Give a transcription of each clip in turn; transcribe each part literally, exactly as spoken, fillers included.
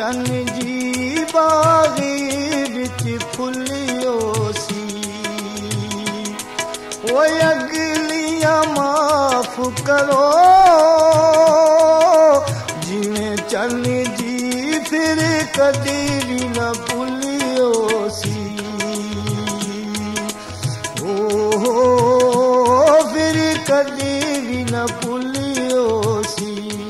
चन जी बागी बिच फुलियो सी ओ अगलियां माफ करो जिवें चन जी फिर कदी भी न भुलियो सी ओ फिर कदी भी न भुलियो सी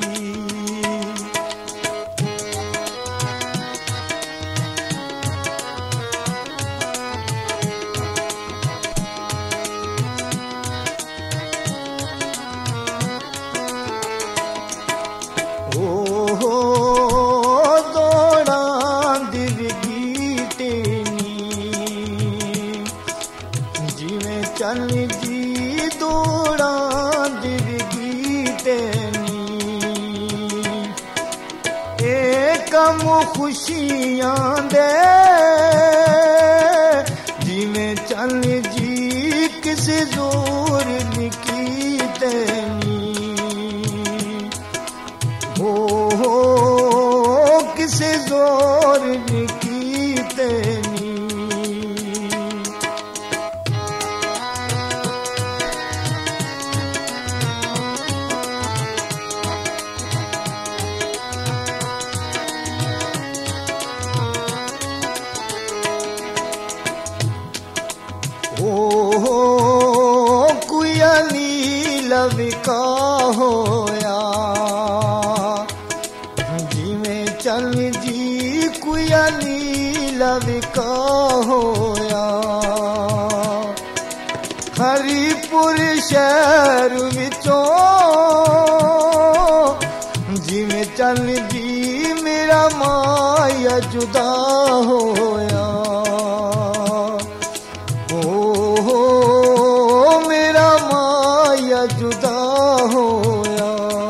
चन जी दौड़ा दिलगी तेनी एक कम खुशियां दे जिमें चन जी किसी जोर निकी तेनी हो हो किसी जोर निकी तेनी ओ कुया नीला विका होया जिवें चन जी कुया नीला विका होया हरिपुर शहर विचों जिवें चन जी मेरा माया जुदा होया जुदा होया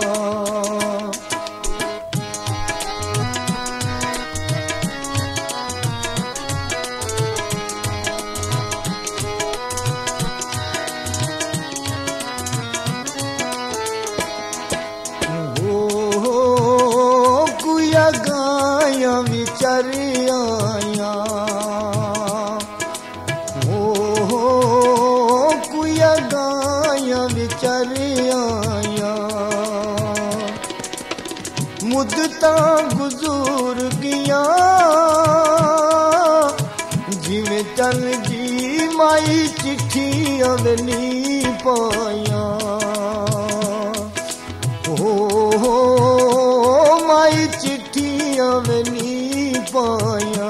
ओ कुया गाया विचर आया विचर आया मुद्दता गुजर गया जिवें चन जी माई चिट्ठियां नहीं पाया ओ माई चिट्ठियां नहीं पाया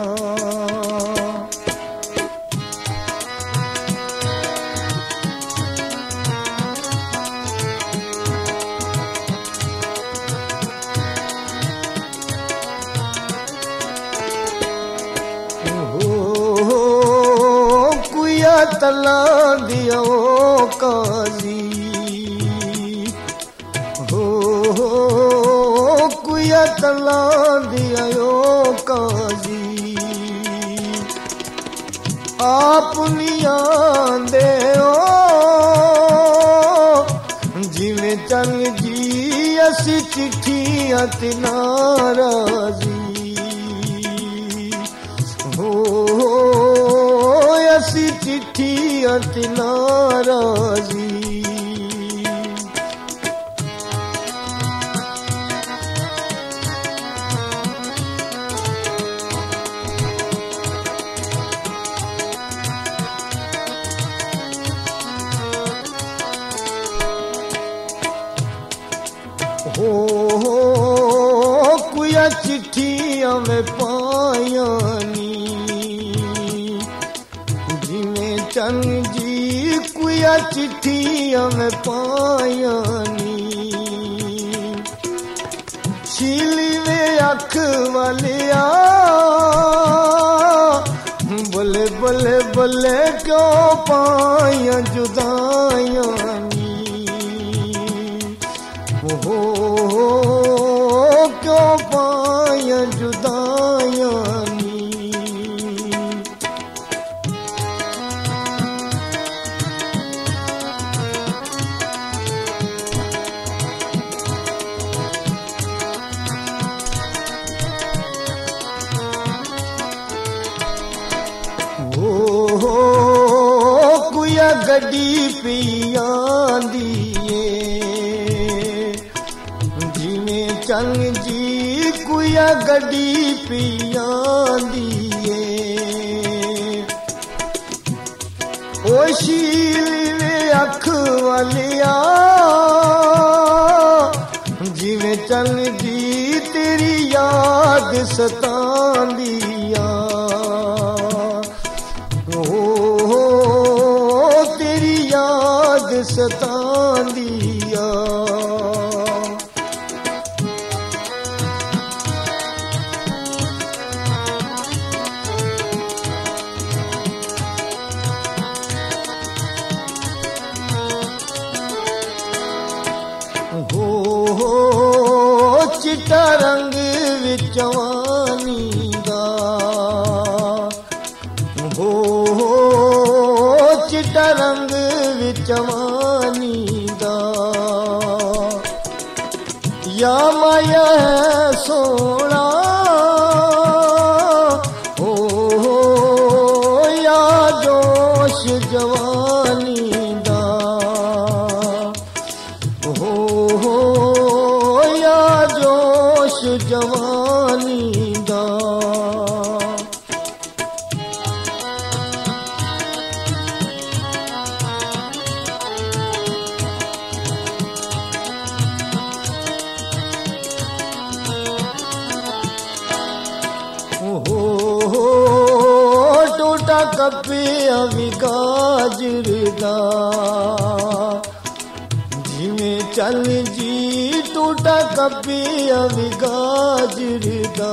तला दिया काजी हो कुया तला दिया काजी आप नियां दे जिवें चन जी असी चिट्ठियां ते नाराजी हो असी चिट्ठियां ते नाराजी हो कुया चिट्ठियां में पाया नी चन जी कुया चिट्ठियां में पाया नी शीली वे अख वालिया बोले बोले बोले क्यों पाया जुदाइया नी हो क्यों पाया जुदाइया नी गड्डी पियांदी जिमें चल जी कुया गड्डी पियांदी ओ शीले अख वालिया जिमें चल जी तेरी याद सतांदिया ओ तेरी याद सतांदिया चिट्टा रंग विचवानी दा हो चिट्टा रंग विचवानी दा या माया है सोना हो या जोश जवानी दा हो जवानी दा हो टूटा कपिया विगाजर दा जिमें चल जी टूटा कपिया विगाजर दा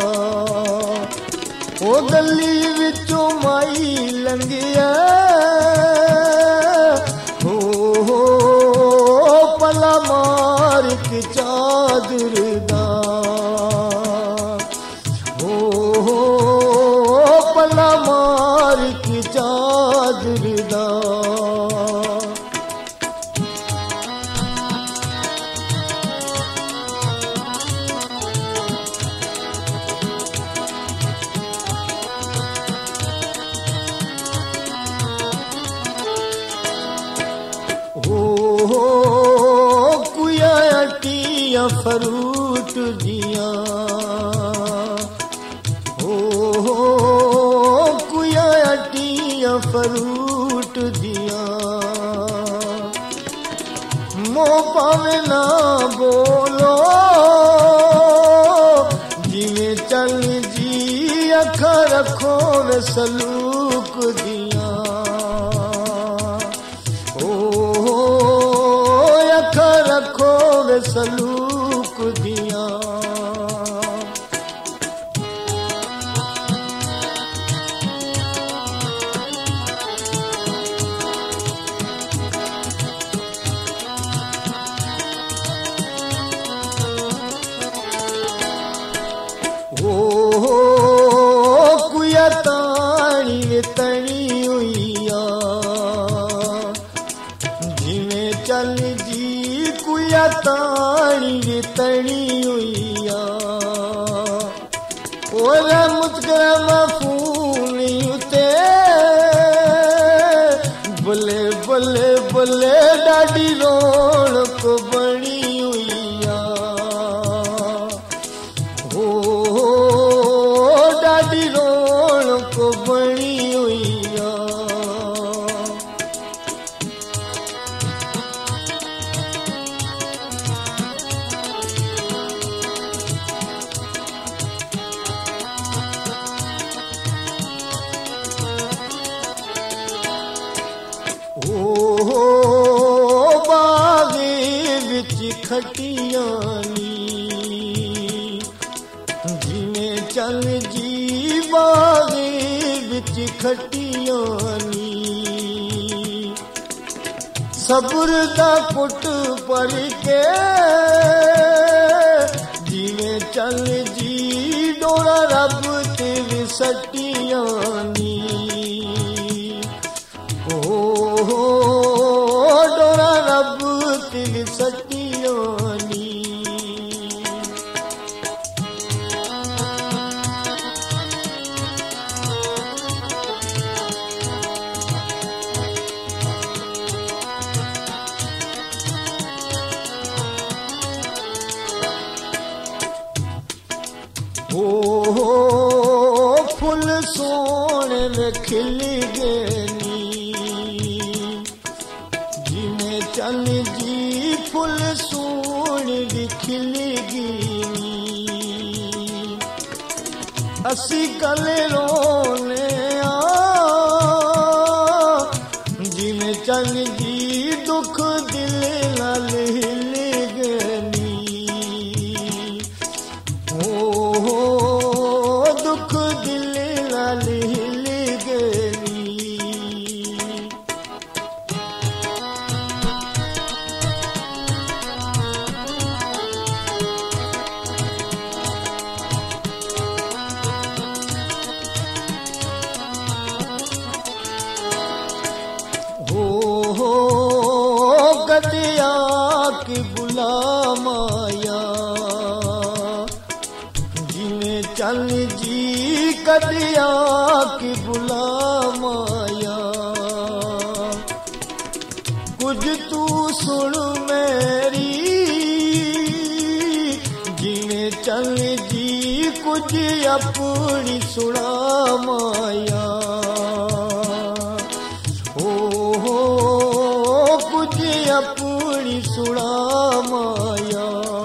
ओ गली विचों माई लंघिया हो पला मार के चादर दा हो पला मार के चादर दा फरूट दिया हो कुया अटिया फरूट दिया मोह पावे ना बोलो जिमें चल जी अख रखो वे सलूक दिया हो अख रखो वे सलूक दिया ओ कुया तानी तनी हुईया जिमें चल जी कुया तानी तनी हुईया और मुस्करा फूली उते बोले बोले बोले डाडी रौनक बनी हुईया हो डाडी रौनक बनी हुईया ओ बागे विच खटियां नी जिमें चल जी बागे विच खटियां नी सब्र दा कुट पर के जिमें चल जी डोरा रब ते विसटियां नी ओ डोरा रब तिल सटियानी खिल गए नी जिमें चन जी फुल सूण दी खिल गई असी गले रोने आ जिमें चन जी दुख दिल नाल हिल गनी हो दुख दिल नाल हिल गनी कदिया की बुला माया जिमें चल जी कदिया की बुला माया कुछ तू सुन मेरी जिमें चल जी कुछ अपनी सुना माया अपनी सुना माया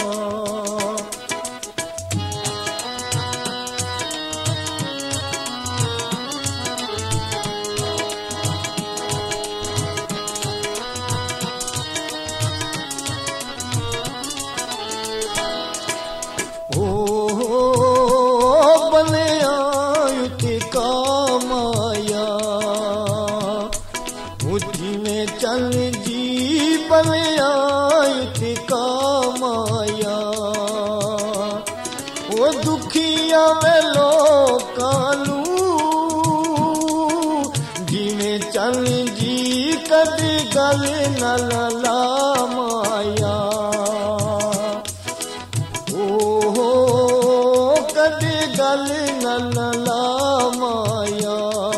ओ बने आयुत का माया बुद्धि में चल जी आयुत का माया वो दुखिया में लोकानू जिमें चल जी कदी गल न ला माया ओ कदी गल न ला माया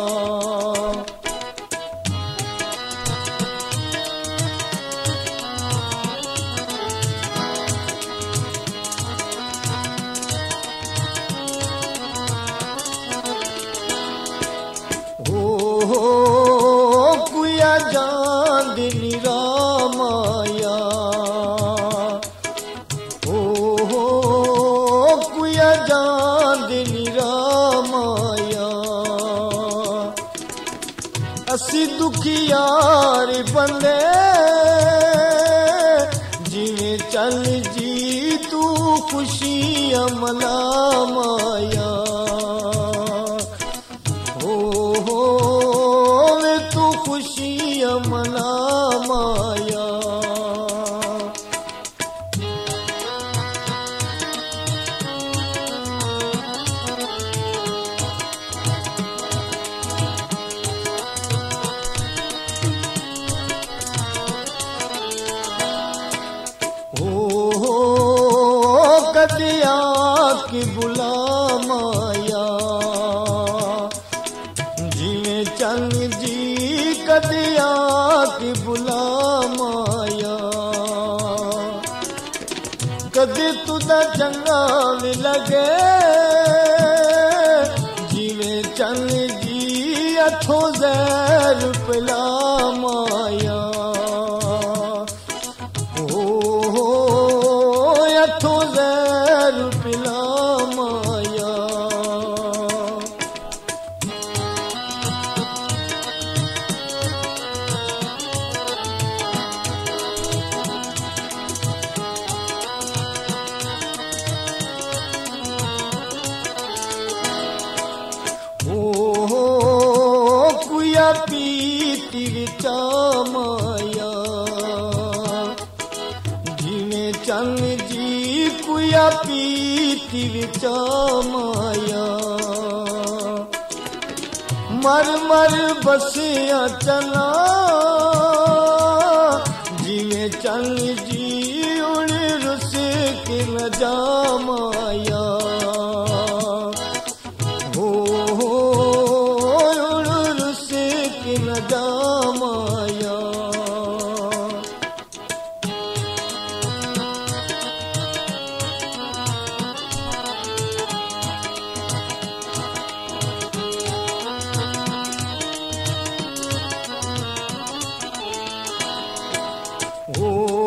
कुया जान निरा माया ओ कुया जान निरा माया असी दुखियार बंदे जिमें चल जी तू खुशी अमला माया मना माया ओ कदिया की बुला माया जिमें चल जी कदिया की बुला माया कदी तुदा चंगा भी लगे जिमें चल जी अथो जहर पिला माया ओ अथो जहर पिला माया पीती विचा माया जिमें चल जी कुया पीती विचा माया मर मर बसिया चला जिमें चल जी उड़ रुस के न जा माया माया ओ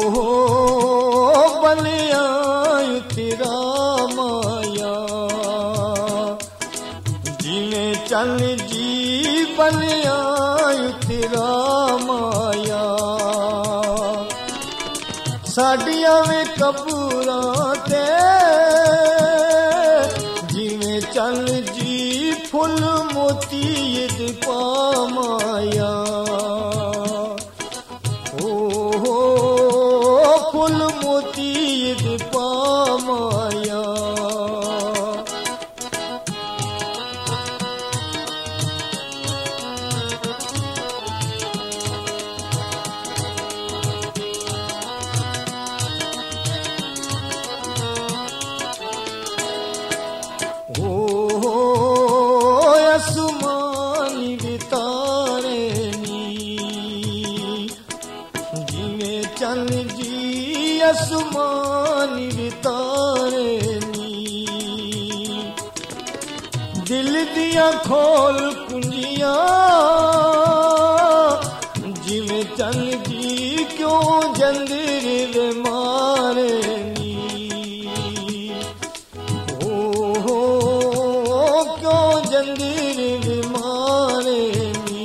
बलिया तेरा माया जिने चल जी बलिया तेरा माया साडियां वे कबूरां ते जिने चल जी फुल मोती दे पामाया फुल मोती दे पामाया ओ असमानी वितारे नी जिने चल जी असमानी वितारे नी दिल दिया खोल कुंजियां जिवे चल जी क्यों जंदर वे मारे नी ओ हो क्यों जंदर वे मारे नी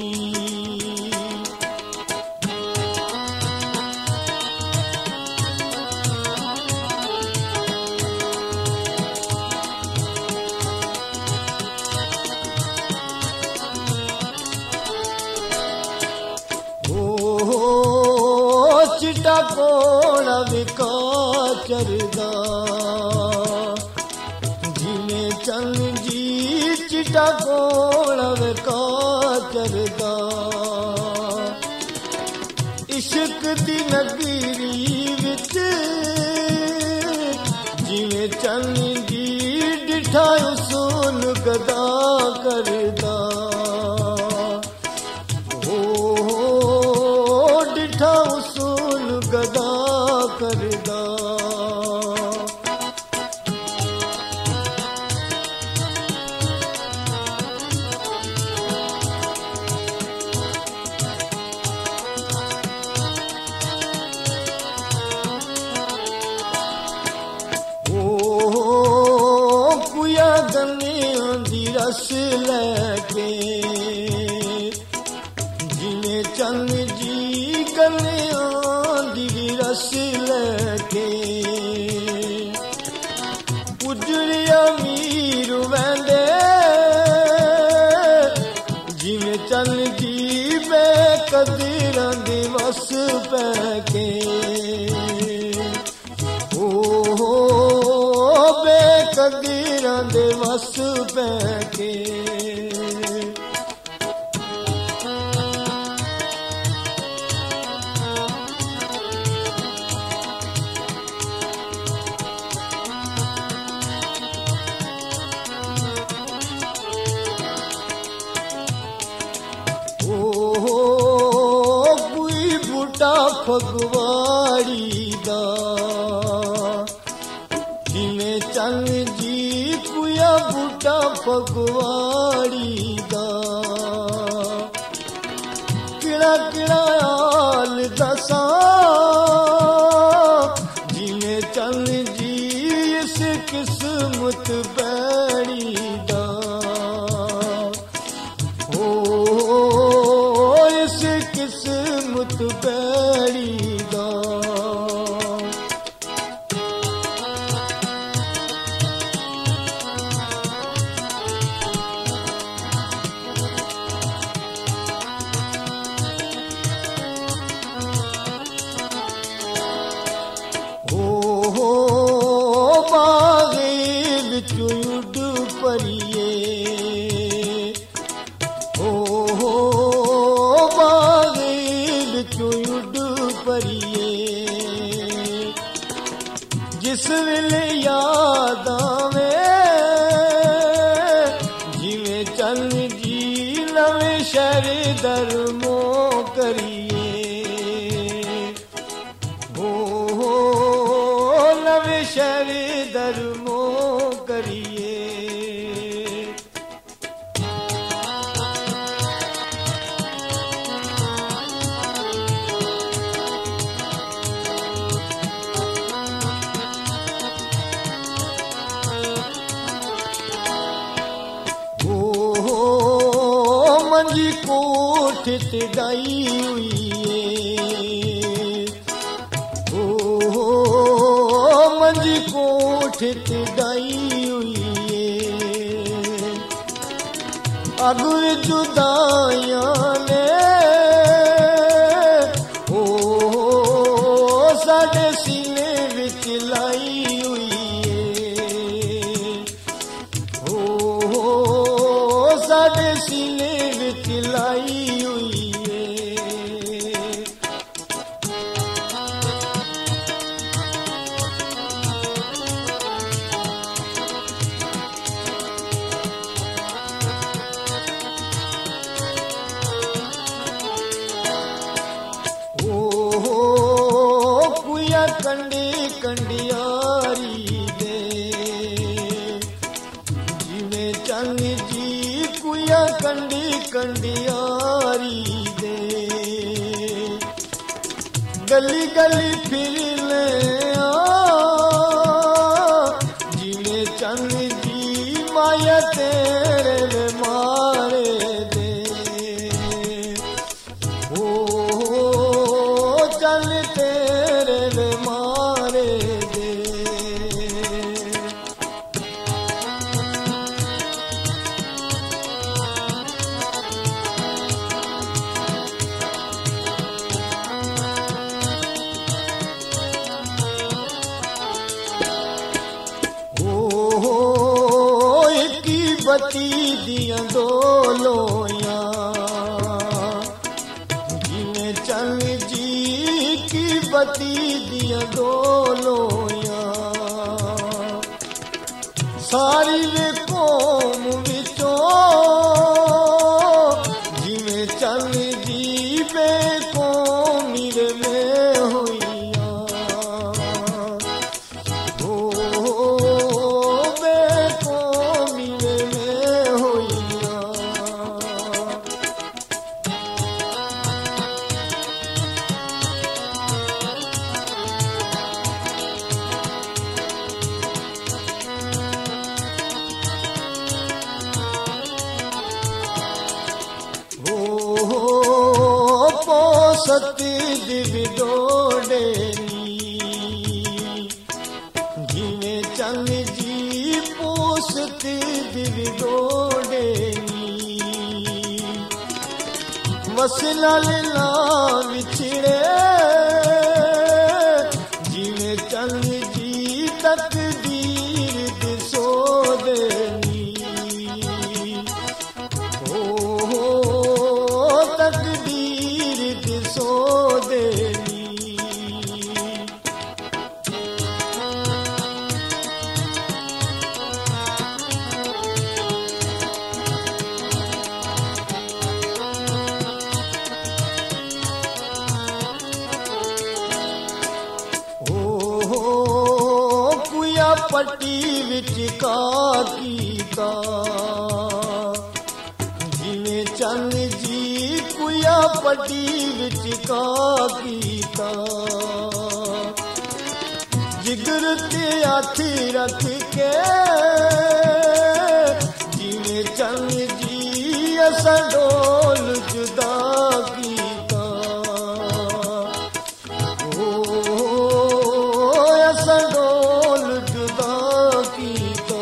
चिट्टा कोड़ा विका चरदा जिने चल जी चिट्टा कोड़ा विका चरदा इश्क दी नगरी विच जिने चल जी डिठा उसूल गदा करदा उसूल गदा करदा ओ कुया गन्नियां दी रस लैके जिने चल जी गन्नियां दी रस लैके उजड़िया मीर वैंदे जिवे चल जी बेकदरां दे वस पैके ओ बेकदरां दे वस पैके फगवाड़ी दा जिने चल जी कुया बूटा फगवाड़ी दा किड़ा किड़ा आल दसा जिने चल जी इस किस्मत पैड़ी दा ओ इस किस्मत पैड़ी दा चुड परिए ओ बागे चुड परिए जिस वेले याद आवे जिवे चल जी नवे शहर दरमो करिए ओ नवे शहर दरमो करिए मंजी कोठ ते डाई हुई है, ओ मंजी कोठ ते डाई हुई है, अगुर जुदाइयां ने ओ साडे सीने विच लाई हुई है, ओ साडे सीने विच लाई हुई है। कंडी कंडियारी दे जिवें चन जी कुया कंडी कंडियारी दे, गली गली फिर ले जिवें चन जी माया तेरे मारे दे, ओ चल तेरे मारे दे। ओ इक्की बत्ती दियां दो लोइयां जिवें चल जी की बत्ती दियां दो लोइयां, सारी वे कौम विचों जिवें चल जी बेकौमी में होइयां, ओ बेकौमी में होइयां। सती दिव्य डोडे जिवें चन जी पोसती दिव्य डोडे, वसला लीला विछड़े जिवें चन जी तकदीर दिसो देनी, ओ तकदीर दिसो देनी। पट्टी विच का कीता जिवें चन जी कुया पट्टी विच का कीता, जिगर ते हाथी रख के जिवें चन जी असां डोल जुदा कीता, ओ असां डोल जुदा कीता।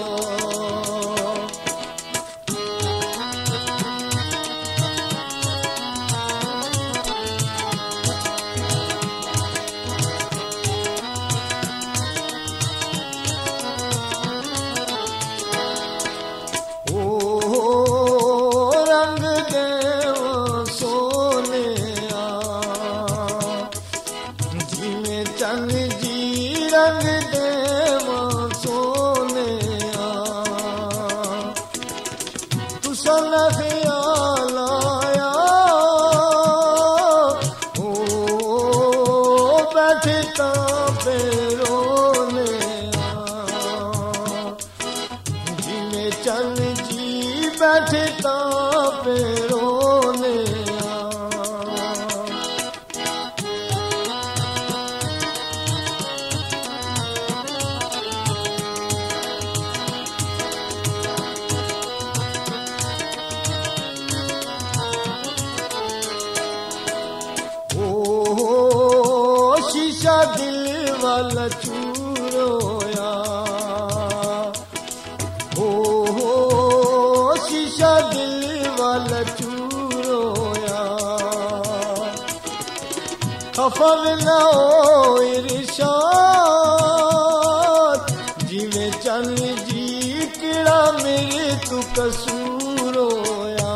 चन जी रंग देवा सोने तुसा न ख्याल आया, ओ बैठे तां रोने जिवें चन जी बैठे तां रोने। वाला चूरोया हो हो शीशा दिल वाला चूरोया खफा ना हो इरशाद जिਵੇਂ चल जी किड़ा मेरे तू कसूर होया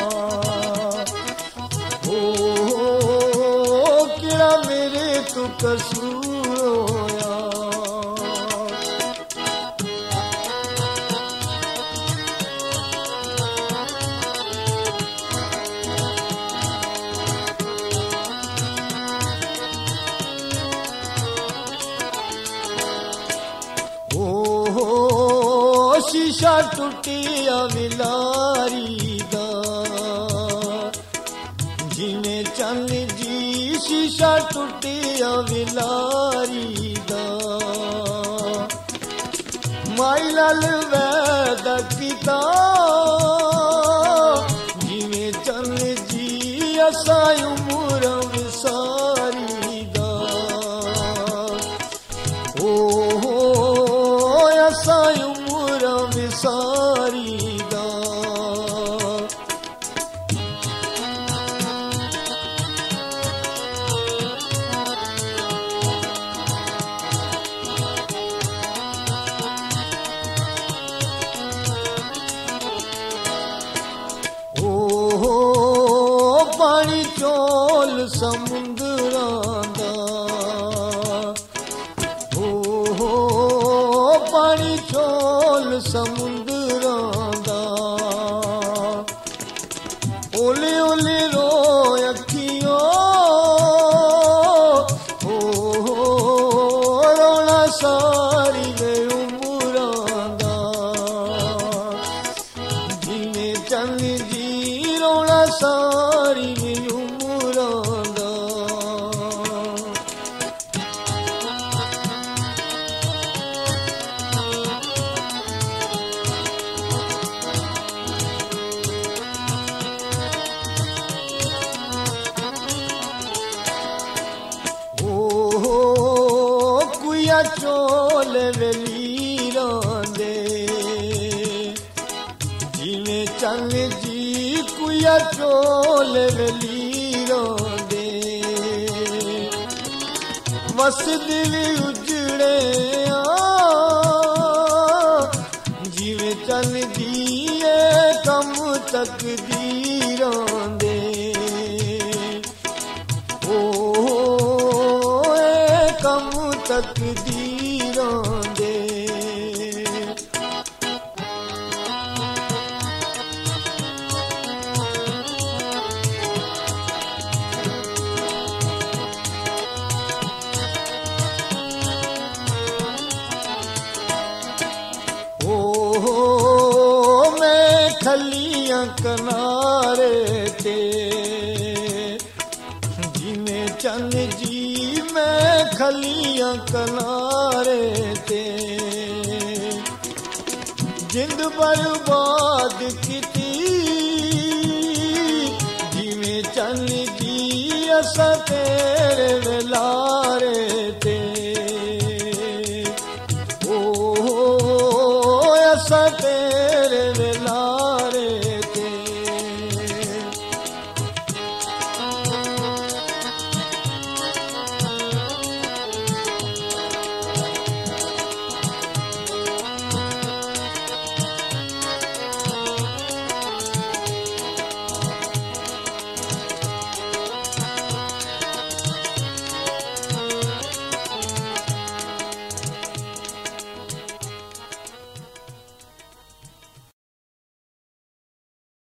हो किड़ा मेरे तू कसूर होया शीशा टुटिया विलारी दा जिने चल जी शीशा टुटिया विलारी दा माई लाल वैद किता जिने चल जी असा उमर विसारी दा ओ हो असा विसारी दा ओ हो पानी चोल समुंदरां दा ओ हो पानी चोल समुंदरां दा ओले ओले रो अखियों हो हो रोना सारी वे उमरां दा जिने चल जी रोना सारी वे उमरां दा चोल वलीरां दे जिवें चल जी कुया चोल वलीरां दे वस दिल उजड़े जिवें चल जी कम तकदीरां दे ओ कम तकदीरां दे ओ हो मैं खलियां किनारे ते जिवें चल जी मैं खलियां किनारे ते जिंद बर्बाद कीती जिवें चल जी असां ते